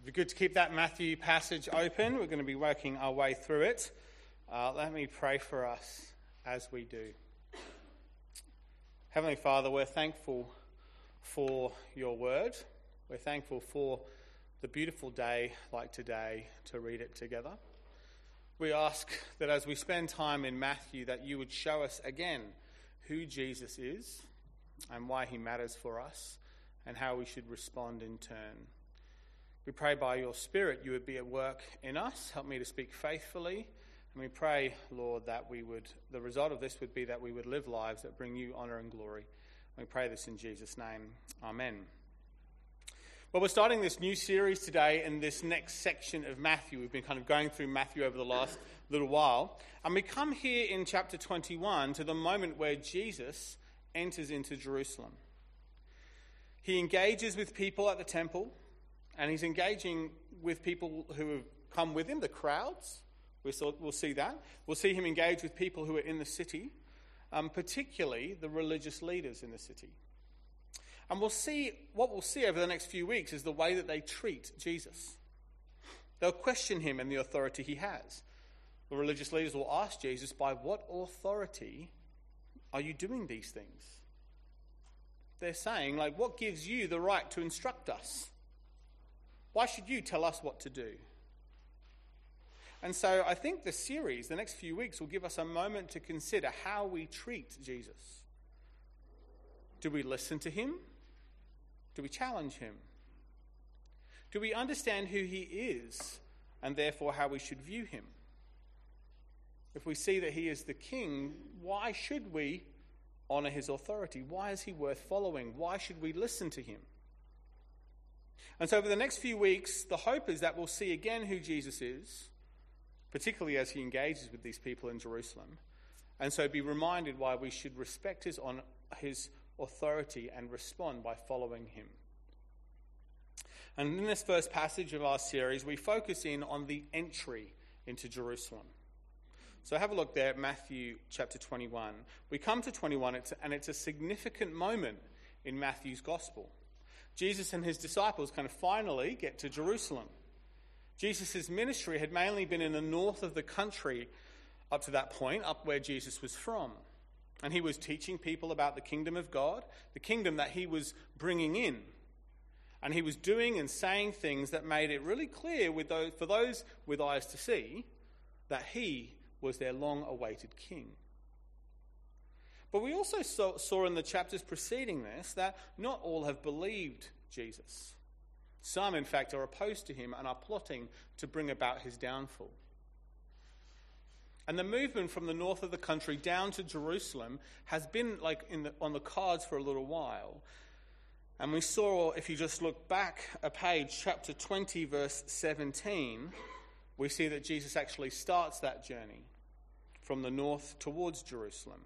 It'd be good to keep that Matthew passage open. We're going to be working our way through it. Let me pray for us as we do. Heavenly Father, we're thankful for your word. We're thankful for the beautiful day like today to read it together. We ask that as we spend time in Matthew, that you would show us again who Jesus is and why he matters for us and how we should respond in turn. We pray by your Spirit you would be at work in us. Help me to speak faithfully. And we pray, Lord, that the result of this would be that we would live lives that bring you honour and glory. We pray this in Jesus' name. Amen. Well, we're starting this new series today in this next section of Matthew. We've been kind of going through Matthew over the last little while. And we come here in chapter 21 to the moment where Jesus enters into Jerusalem. He engages with people at the temple. And he's engaging with people who have come with him, the crowds. We'll see that. We'll see him engage with people who are in the city, particularly the religious leaders in the city. And what we'll see over the next few weeks is the way that they treat Jesus. They'll question him and the authority he has. The religious leaders will ask Jesus, by what authority are you doing these things? They're saying, what gives you the right to instruct us? Why should you tell us what to do? And so I think the series, the next few weeks, will give us a moment to consider how we treat Jesus. Do we listen to him? Do we challenge him? Do we understand who he is and therefore how we should view him? If we see that he is the king, why should we honour his authority? Why is he worth following? Why should we listen to him? And so over the next few weeks, the hope is that we'll see again who Jesus is, particularly as he engages with these people in Jerusalem, and so be reminded why we should respect his authority and respond by following him. And in this first passage of our series, we focus in on the entry into Jerusalem. So have a look there at Matthew chapter 21. We come to 21, and it's a significant moment in Matthew's gospel. Jesus and his disciples kind of finally get to Jerusalem. Jesus' ministry had mainly been in the north of the country up to that point, up where Jesus was from. And he was teaching people about the kingdom of God, the kingdom that he was bringing in. And he was doing and saying things that made it really clear for those with eyes to see that he was their long-awaited king. But we also saw in the chapters preceding this that not all have believed Jesus. Some, in fact, are opposed to him and are plotting to bring about his downfall. And the movement from the north of the country down to Jerusalem has been on the cards for a little while. And we saw, if you just look back a page, chapter 20, verse 17, we see that Jesus actually starts that journey from the north towards Jerusalem.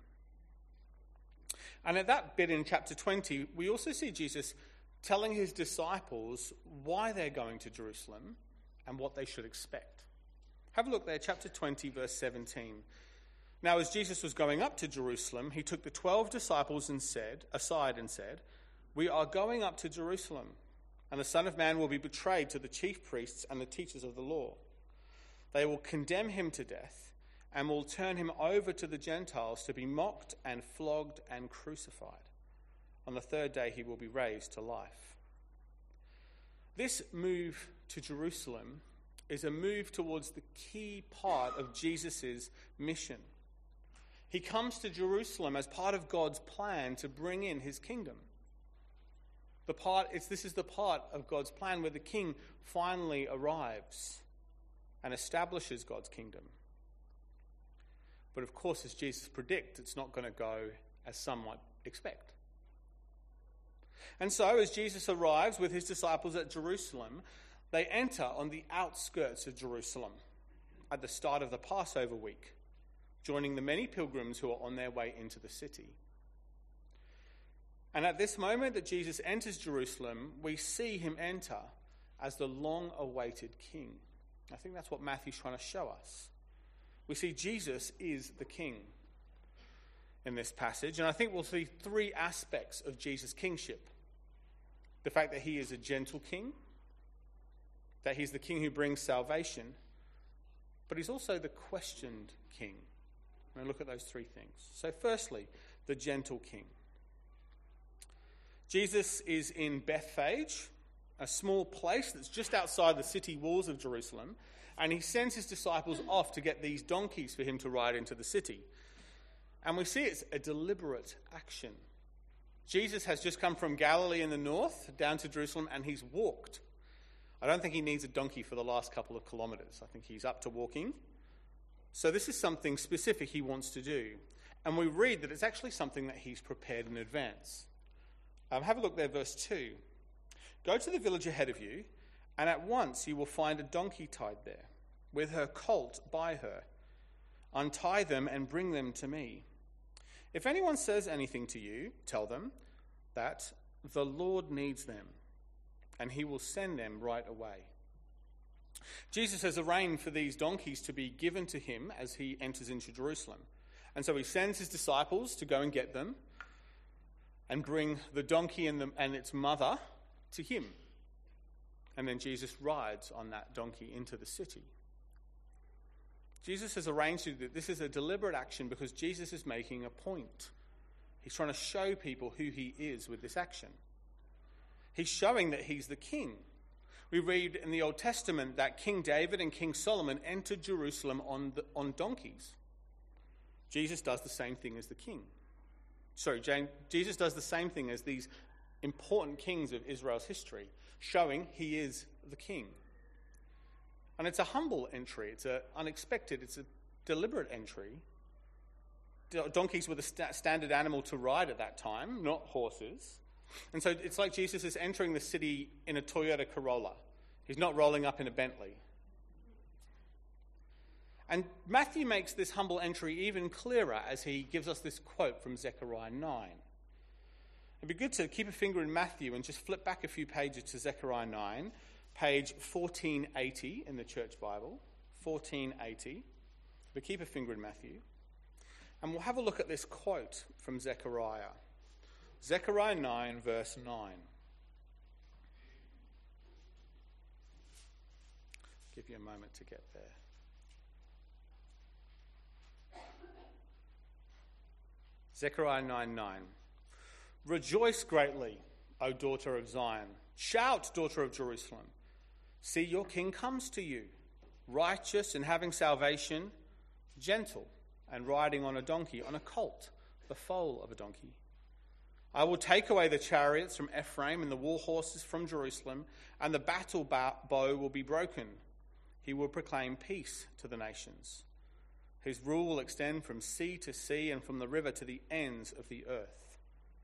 And at that bit in chapter 20, we also see Jesus telling his disciples why they're going to Jerusalem and what they should expect. Have a look there, chapter 20, verse 17. Now, as Jesus was going up to Jerusalem, he took the 12 disciples aside and said, "We are going up to Jerusalem, and the Son of Man will be betrayed to the chief priests and the teachers of the law. They will condemn him to death and will turn him over to the Gentiles to be mocked and flogged and crucified. On the third day he will be raised to life." This move to Jerusalem is a move towards the key part of Jesus' mission. He comes to Jerusalem as part of God's plan to bring in his kingdom. This is the part of God's plan where the king finally arrives and establishes God's kingdom. But of course, as Jesus predicts, it's not going to go as some might expect. And so, as Jesus arrives with his disciples at Jerusalem, they enter on the outskirts of Jerusalem at the start of the Passover week, joining the many pilgrims who are on their way into the city. And at this moment that Jesus enters Jerusalem, we see him enter as the long-awaited king. I think that's what Matthew's trying to show us. We see Jesus is the king in this passage, and I think we'll see three aspects of Jesus' kingship. The fact that he is a gentle king, that he's the king who brings salvation, but he's also the questioned king. We're going to look at those three things. So firstly, the gentle king. Jesus is in Bethphage, a small place that's just outside the city walls of Jerusalem, and he sends his disciples off to get these donkeys for him to ride into the city. And we see it's a deliberate action. Jesus has just come from Galilee in the north down to Jerusalem, and he's walked. I don't think he needs a donkey for the last couple of kilometres. I think he's up to walking. So this is something specific he wants to do. And we read that it's actually something that he's prepared in advance. Have a look there, verse 2. Go to the village ahead of you, and at once you will find a donkey tied there, with her colt by her. Untie them and bring them to me. If anyone says anything to you, tell them that the Lord needs them, and he will send them right away. Jesus has arranged for these donkeys to be given to him as he enters into Jerusalem. And so he sends his disciples to go and get them and bring the donkey and its mother to him. And then Jesus rides on that donkey into the city. Jesus has arranged that this is a deliberate action because Jesus is making a point. He's trying to show people who he is with this action. He's showing that he's the king. We read in the Old Testament that King David and King Solomon entered Jerusalem on donkeys. Jesus does the same thing as the king. Jesus does the same thing as these important kings of Israel's history, showing he is the king. And it's a humble entry. It's unexpected. It's a deliberate entry. Donkeys were the standard animal to ride at that time, not horses. And so it's like Jesus is entering the city in a Toyota Corolla. He's not rolling up in a Bentley. And Matthew makes this humble entry even clearer as he gives us this quote from Zechariah 9. It'd be good to keep a finger in Matthew and just flip back a few pages to Zechariah 9, page 1480 in the Church Bible, 1480. But keep a finger in Matthew. And we'll have a look at this quote from Zechariah. Zechariah 9, verse 9. Give you a moment to get there. Zechariah 9:9. Rejoice greatly, O daughter of Zion. Shout, daughter of Jerusalem. See, your king comes to you, righteous and having salvation, gentle and riding on a donkey, on a colt, the foal of a donkey. I will take away the chariots from Ephraim and the war horses from Jerusalem, and the battle bow will be broken. He will proclaim peace to the nations. His rule will extend from sea to sea and from the river to the ends of the earth.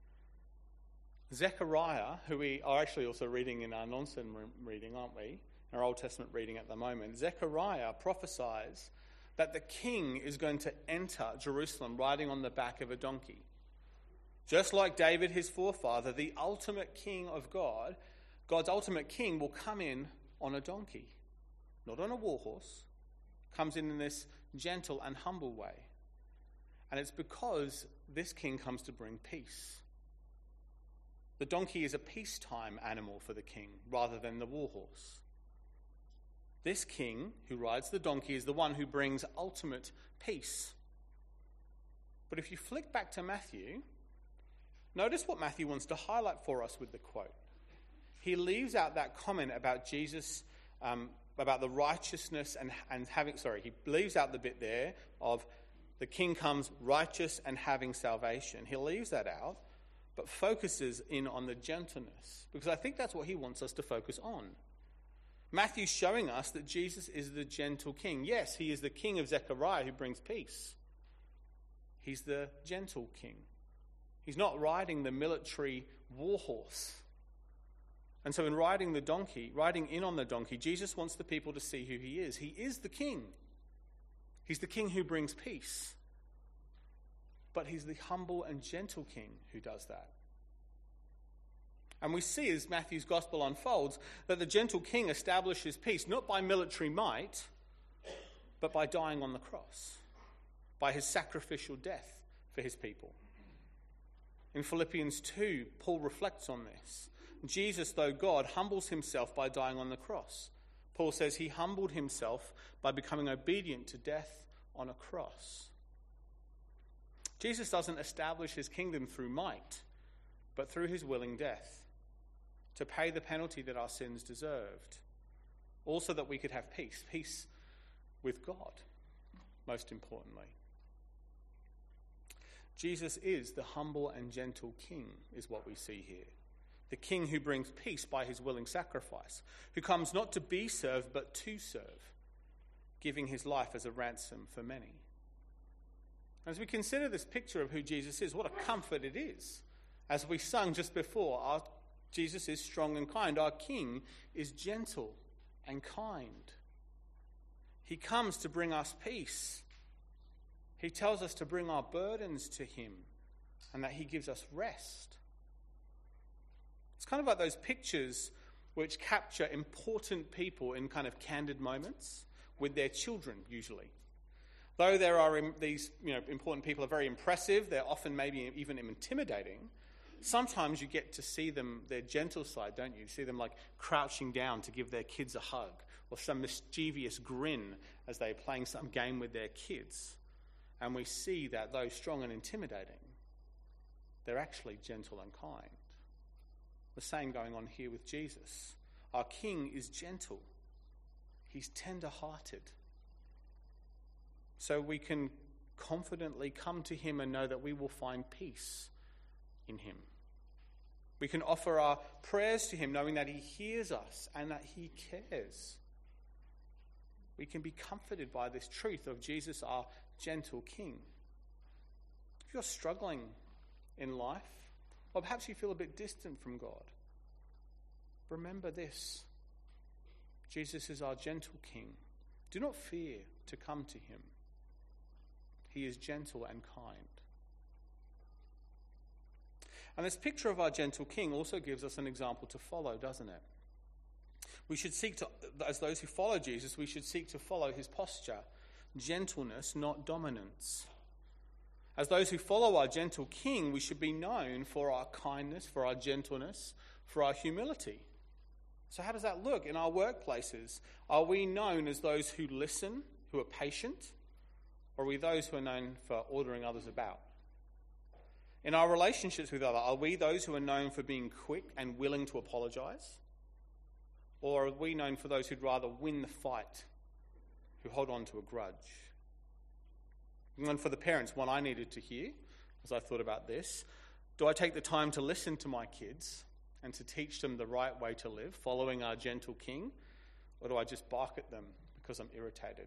Zechariah, who we are actually also reading in our nonsense reading, aren't we? Our Old Testament reading at the moment. Zechariah prophesies that the king is going to enter Jerusalem riding on the back of a donkey. Just like David, his forefather, the ultimate king of God, God's ultimate king will come in on a donkey, not on a war horse, comes in this gentle and humble way. And it's because this king comes to bring peace. The donkey is a peacetime animal for the king rather than the war horse. This king who rides the donkey is the one who brings ultimate peace. But if you flick back to Matthew, notice what Matthew wants to highlight for us with the quote. He leaves out that comment about Jesus, about the righteousness and having, he leaves out the bit there of the king comes righteous and having salvation. He leaves that out, but focuses in on the gentleness, because I think that's what he wants us to focus on. Matthew's showing us that Jesus is the gentle king. Yes, he is the king of Zechariah who brings peace. He's the gentle king. He's not riding the military war horse. And so in riding in on the donkey, Jesus wants the people to see who he is. He is the king. He's the king who brings peace. But he's the humble and gentle king who does that. And we see as Matthew's gospel unfolds that the gentle king establishes peace not by military might, but by dying on the cross, by his sacrificial death for his people. In Philippians 2, Paul reflects on this. Jesus, though God, humbles himself by dying on the cross. Paul says he humbled himself by becoming obedient to death on a cross. Jesus doesn't establish his kingdom through might, but through his willing death, to pay the penalty that our sins deserved. Also that we could have peace with God, most importantly. Jesus is the humble and gentle king, is what we see here. The king who brings peace by his willing sacrifice, who comes not to be served, but to serve, giving his life as a ransom for many. As we consider this picture of who Jesus is, what a comfort it is. As we sung just before, Jesus is strong and kind. Our king is gentle and kind. He comes to bring us peace. He tells us to bring our burdens to him and that he gives us rest. It's kind of like those pictures which capture important people in kind of candid moments with their children, usually. Though there are these important people are very impressive, they're often maybe even intimidating, sometimes you get to see them, their gentle side, don't you? You see them like crouching down to give their kids a hug, or some mischievous grin as they're playing some game with their kids. And we see that though strong and intimidating, they're actually gentle and kind. The same going on here with Jesus. Our King is gentle. He's tender-hearted. So we can confidently come to him and know that we will find peace in him. We can offer our prayers to him knowing that he hears us and that he cares. We can be comforted by this truth of Jesus, our gentle King. If you're struggling in life, or perhaps you feel a bit distant from God, remember this. Jesus is our gentle King. Do not fear to come to him. He is gentle and kind. And this picture of our gentle King also gives us an example to follow, doesn't it? We should seek to, as those who follow Jesus, we should seek to follow his posture. Gentleness, not dominance. As those who follow our gentle King, we should be known for our kindness, for our gentleness, for our humility. So how does that look in our workplaces? Are we known as those who listen, who are patient? Or are we those who are known for ordering others about? In our relationships with others, are we those who are known for being quick and willing to apologise? Or are we known for those who'd rather win the fight, who hold on to a grudge? And for the parents, one I needed to hear as I thought about this, do I take the time to listen to my kids and to teach them the right way to live, following our gentle King? Or do I just bark at them because I'm irritated?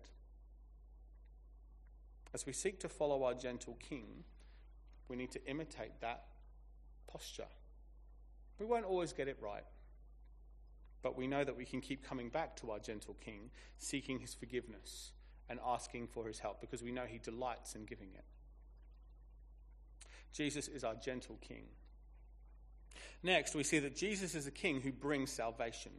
As we seek to follow our gentle King, we need to imitate that posture. We won't always get it right, but we know that we can keep coming back to our gentle King, seeking his forgiveness and asking for his help, because we know he delights in giving it. Jesus is our gentle King. Next, we see that Jesus is a king who brings salvation.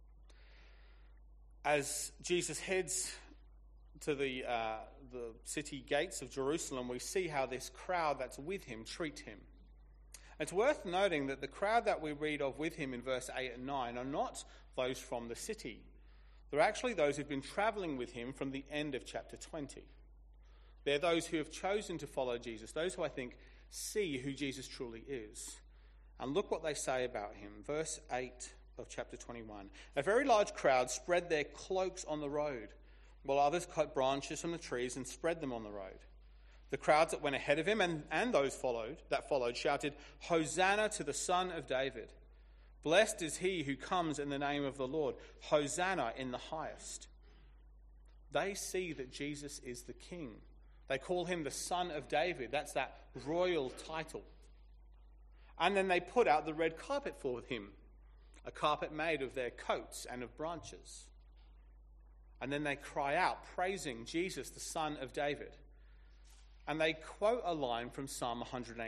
As Jesus heads to the city gates of Jerusalem, we see how this crowd that's with him treat him. It's worth noting that the crowd that we read of with him in verse 8 and 9 are not those from the city. They're actually those who've been travelling with him from the end of chapter 20. They're those who have chosen to follow Jesus, those who I think see who Jesus truly is. And look what they say about him. Verse 8 of chapter 21. A very large crowd spread their cloaks on the road, while others cut branches from the trees and spread them on the road. The crowds that went ahead of him and those that followed shouted, "Hosanna to the Son of David. Blessed is he who comes in the name of the Lord. Hosanna in the highest." They see that Jesus is the King. They call him the Son of David. That's that royal title. And then they put out the red carpet for him, a carpet made of their coats and of branches. And then they cry out, praising Jesus, the Son of David. And they quote a line from Psalm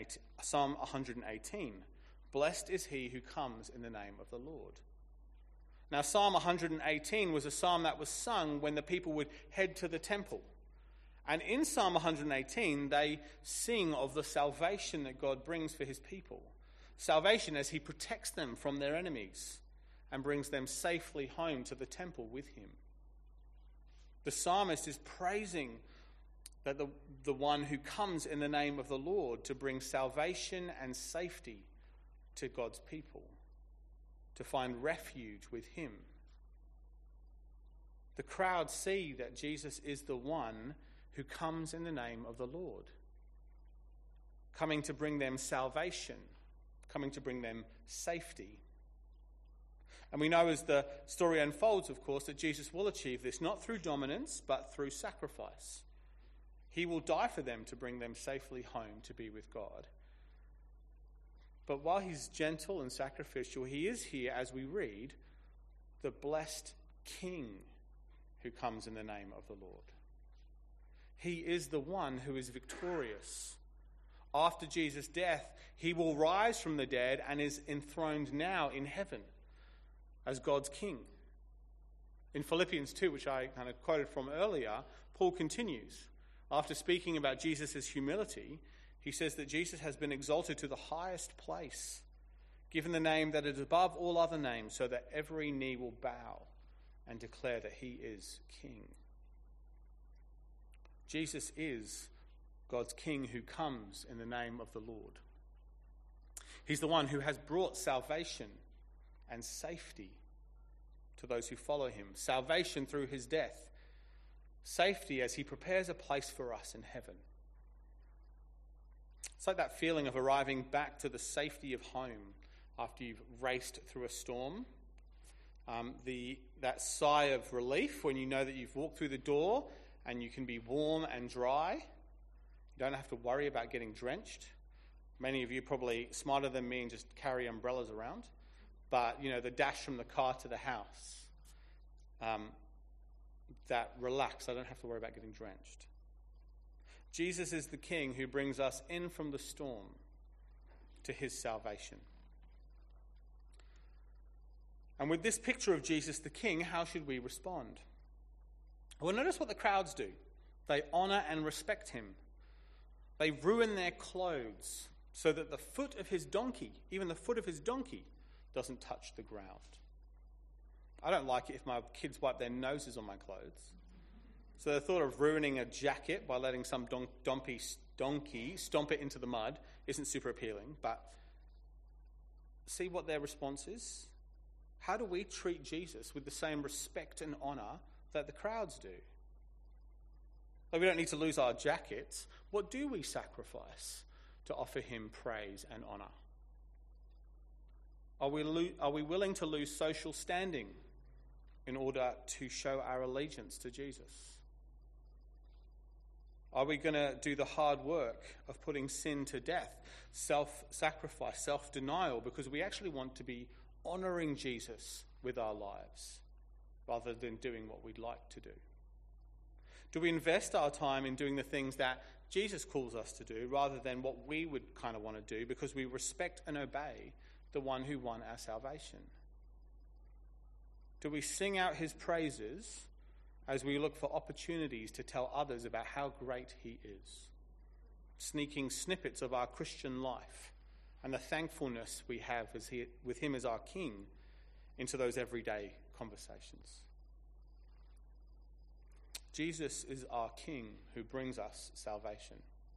118. Blessed is he who comes in the name of the Lord. Now, Psalm 118 was a psalm that was sung when the people would head to the temple. And in Psalm 118, they sing of the salvation that God brings for his people. Salvation as he protects them from their enemies, and brings them safely home to the temple with him. The psalmist is praising that the one who comes in the name of the Lord to bring salvation and safety to God's people, to find refuge with him. The crowd see that Jesus is the one who comes in the name of the Lord, coming to bring them salvation, coming to bring them safety. And we know as the story unfolds, of course, that Jesus will achieve this not through dominance, but through sacrifice. He will die for them to bring them safely home to be with God. But while he's gentle and sacrificial, he is here, as we read, the blessed King who comes in the name of the Lord. He is the one who is victorious. After Jesus' death, he will rise from the dead and is enthroned now in heaven as God's King. In Philippians 2, which I kind of quoted from earlier, Paul continues. After speaking about Jesus' humility, he says that Jesus has been exalted to the highest place, given the name that is above all other names, so that every knee will bow and declare that he is King. Jesus is God's King who comes in the name of the Lord. He's the one who has brought salvation and safety to those who follow him. Salvation through his death. Safety as he prepares a place for us in heaven. It's like that feeling of arriving back to the safety of home after you've raced through a storm. That sigh of relief when you know that you've walked through the door and you can be warm and dry. You don't have to worry about getting drenched. Many of you probably smarter than me and just carry umbrellas around. But, the dash from the car to the house, that relax, I don't have to worry about getting drenched. Jesus is the King who brings us in from the storm to his salvation. And with this picture of Jesus the King, how should we respond? Well, notice what the crowds do. They honor and respect him. They ruin their clothes so that the foot of his donkey, even the foot of his donkey, doesn't touch the ground. I don't like it if my kids wipe their noses on my clothes. So the thought of ruining a jacket by letting some donkey stomp it into the mud isn't super appealing, but see what their response is? How do we treat Jesus with the same respect and honour that the crowds do? Like, we don't need to lose our jackets. What do we sacrifice to offer him praise and honour? Are we willing to lose social standing in order to show our allegiance to Jesus? Are we going to do the hard work of putting sin to death, self-sacrifice, self-denial, because we actually want to be honouring Jesus with our lives rather than doing what we'd like to do? Do we invest our time in doing the things that Jesus calls us to do rather than what we would kind of want to do because we respect and obey the one who won our salvation? Do we sing out his praises as we look for opportunities to tell others about how great he is, sneaking snippets of our Christian life and the thankfulness we have with him as our King into those everyday conversations? Jesus is our King who brings us salvation.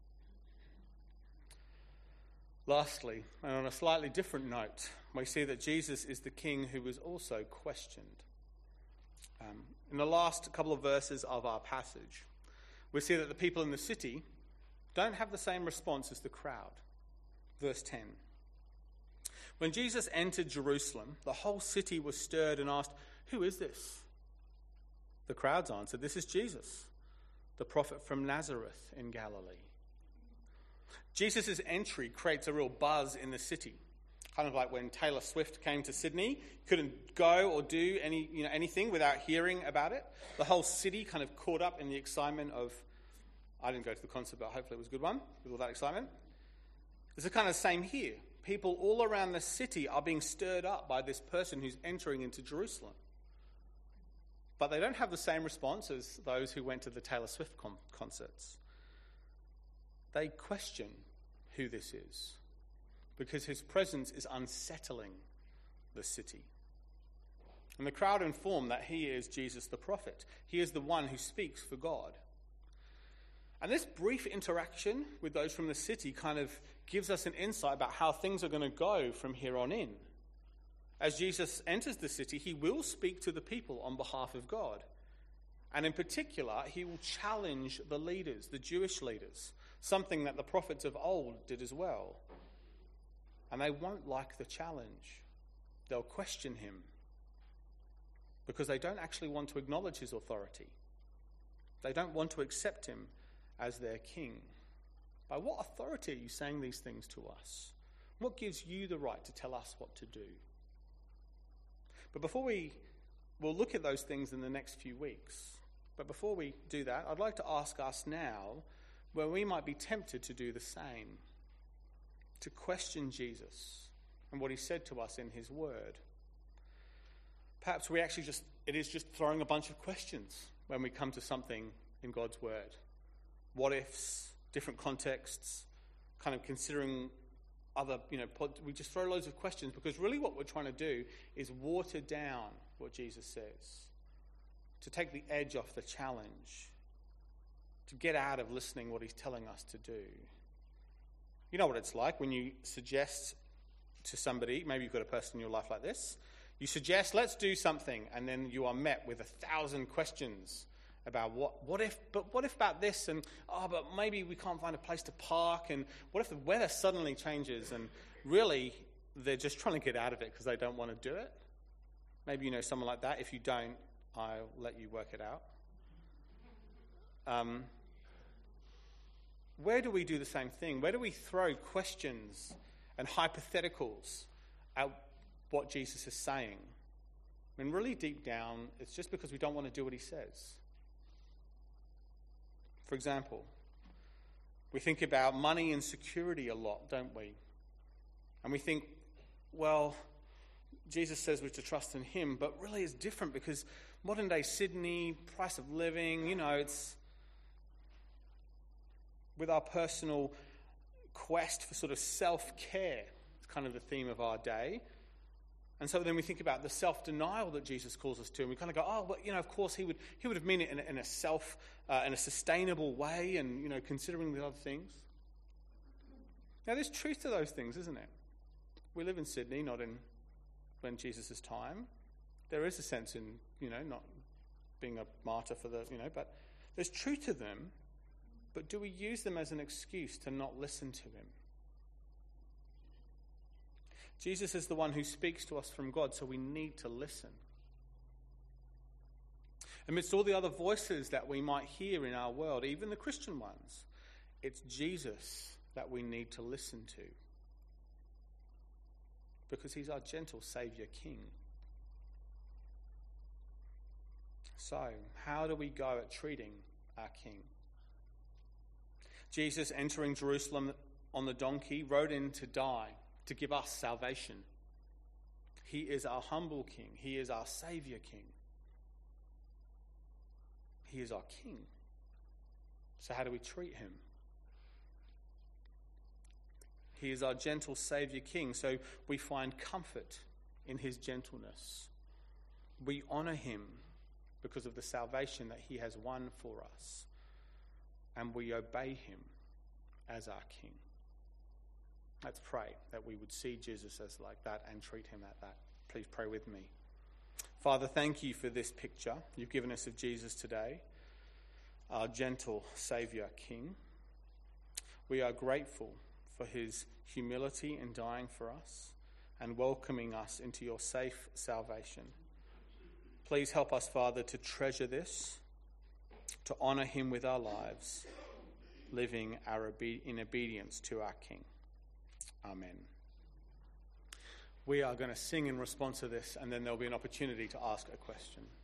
Lastly, and on a slightly different note, we see that Jesus is the King who was also questioned. In the last couple of verses of our passage, we see that the people in the city don't have the same response as the crowd. Verse 10. When Jesus entered Jerusalem, the whole city was stirred and asked, "Who is this?" The crowds answered, "This is Jesus, the prophet from Nazareth in Galilee." Jesus' entry creates a real buzz in the city. Kind of like when Taylor Swift came to Sydney, couldn't go or do anything without hearing about it. The whole city kind of caught up in the excitement of, I didn't go to the concert, but hopefully it was a good one with all that excitement. It's the kind of same here. People all around the city are being stirred up by this person who's entering into Jerusalem. But they don't have the same response as those who went to the Taylor Swift concerts. They question who this is because his presence is unsettling the city. And the crowd inform that he is Jesus the prophet. He is the one who speaks for God. And this brief interaction with those from the city kind of gives us an insight about how things are going to go from here on in. As Jesus enters the city, he will speak to the people on behalf of God. And in particular, he will challenge the leaders, the Jewish leaders, something that the prophets of old did as well. And they won't like the challenge. They'll question him because they don't actually want to acknowledge his authority. They don't want to accept him as their king. By what authority are you saying these things to us? What gives you the right to tell us what to do? But we'll look at those things in the next few weeks. But before we do that, I'd like to ask us now where we might be tempted to do the same, to question Jesus and what he said to us in his word. Perhaps it is just throwing a bunch of questions when we come to something in God's word. What ifs, different contexts, kind of considering other, we just throw loads of questions because really what we're trying to do is water down what Jesus says, to take the edge off the challenge, to get out of listening what he's telling us to do. You know what it's like when you suggest to somebody, maybe you've got a person in your life like this, you suggest, let's do something, and then you are met with 1,000 questions about what if about this, and but maybe we can't find a place to park, and what if the weather suddenly changes, and really they're just trying to get out of it because they don't want to do it. Maybe you know someone like that. If you don't, I'll let you work it out. Where do we do the same thing? Where do we throw questions and hypotheticals at what Jesus is saying? I mean, really deep down, it's just because we don't want to do what he says. For example, we think about money and security a lot, don't we? And we think, well, Jesus says we're to trust in him, but really it's different because modern day Sydney, price of living, it's with our personal quest for sort of self-care. It's kind of the theme of our day. And so then we think about the self-denial that Jesus calls us to, and we kind of go, of course he would have meant it in a sustainable way, and considering the other things. Now, there's truth to those things, isn't it? We live in Sydney, not in when Jesus' time. There is a sense in not being a martyr for but there's truth to them. But do we use them as an excuse to not listen to him? Jesus is the one who speaks to us from God, so we need to listen. Amidst all the other voices that we might hear in our world, even the Christian ones, it's Jesus that we need to listen to. Because he's our gentle Saviour King. So, how do we go at treating our King? Jesus, entering Jerusalem on the donkey, rode in to die, to give us salvation. He is our humble King. He is our Saviour King. He is our King. So how do we treat him? He is our gentle Saviour King, so we find comfort in his gentleness. We honour him because of the salvation that he has won for us. And we obey him as our King. Let's pray that we would see Jesus as like that and treat him at that. Please pray with me. Father, thank you for this picture you've given us of Jesus today, our gentle Saviour King. We are grateful for his humility in dying for us and welcoming us into your safe salvation. Please help us, Father, to treasure this, to honour him with our lives, living in obedience to our King. Amen. We are going to sing in response to this, and then there'll be an opportunity to ask a question.